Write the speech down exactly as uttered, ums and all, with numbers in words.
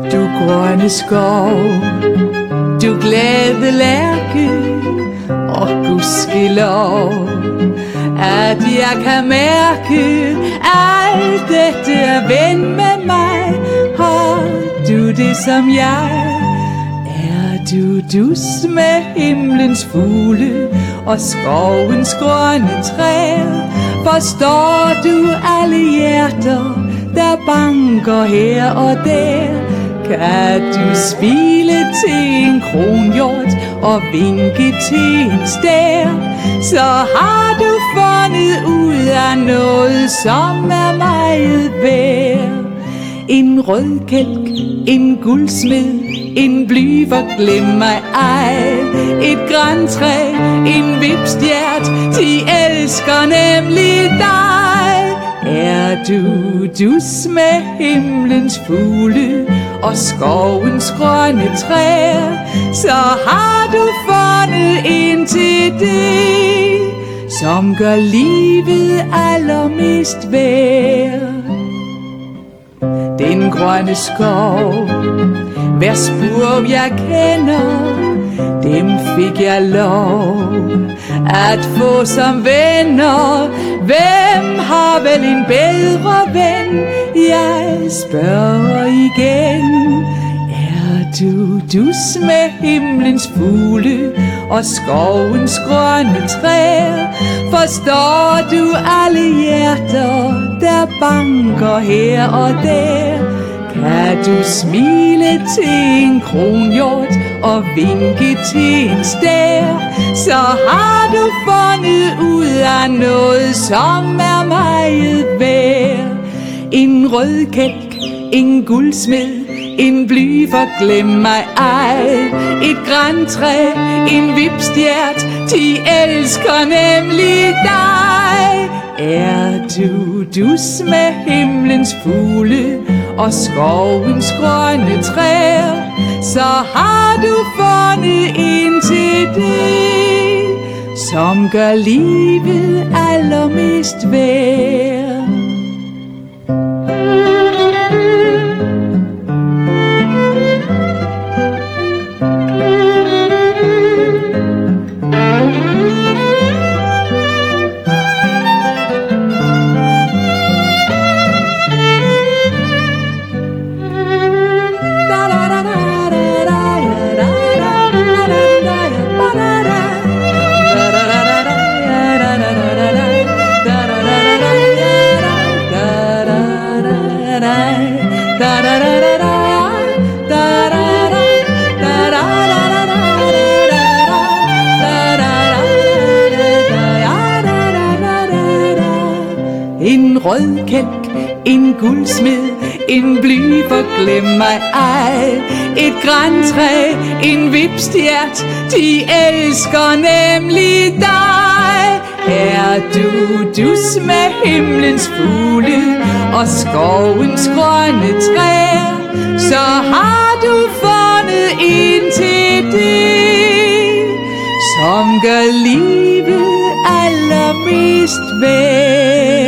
Du grønne skov, du glade lærke, og gudskelov, at jeg kan mærke, alt dette er ven med mig. Har du det som jeg? Er du dus med himlens fugle og skovens grønne træer? Forstår du alle hjerter, der banker her og der? Kan du spile til en kronhjort og vinke til en stær? Så har du fundet ud af noget, som er meget værd. En rød kælk, en guldsmed, en bly, hvor glem mig ej. Et grantræ, en vipstjert, de elsker nemlig dig. Er du dus med himlens fugle og skovens grønne træer, så har du fundet en til det, som gør livet allermest værd. Den grønne skov, hver spurv jeg kender, dem fik jeg lov at få som venner. Hvem har vel en bedre ven? Jeg spørger igen. Er du dus med himlens fugle og skovens grønne træer? Forstår du alle hjerter, der banker her og der? Kan du smile til en kronhjort og vinke til en stær? Så har du fundet ud af noget, som er meget værd. En rød kælk, en guldsmed, en bly, for glem mig ej. Et grantræ, en vipstjert, de elsker nemlig dig. Er du dus med himlens fugle og skovens grønne træer, så har du fundet en til det, som gør livet allermest værd. En rød kælk, en guldsmed, en bly, for glem mig ej. Et grantræ, en vipstjert, de elsker nemlig dig. Er du dus med himlens fugle og skovens grønne træer, så har du fundet en til det, som gør livet allermest værd.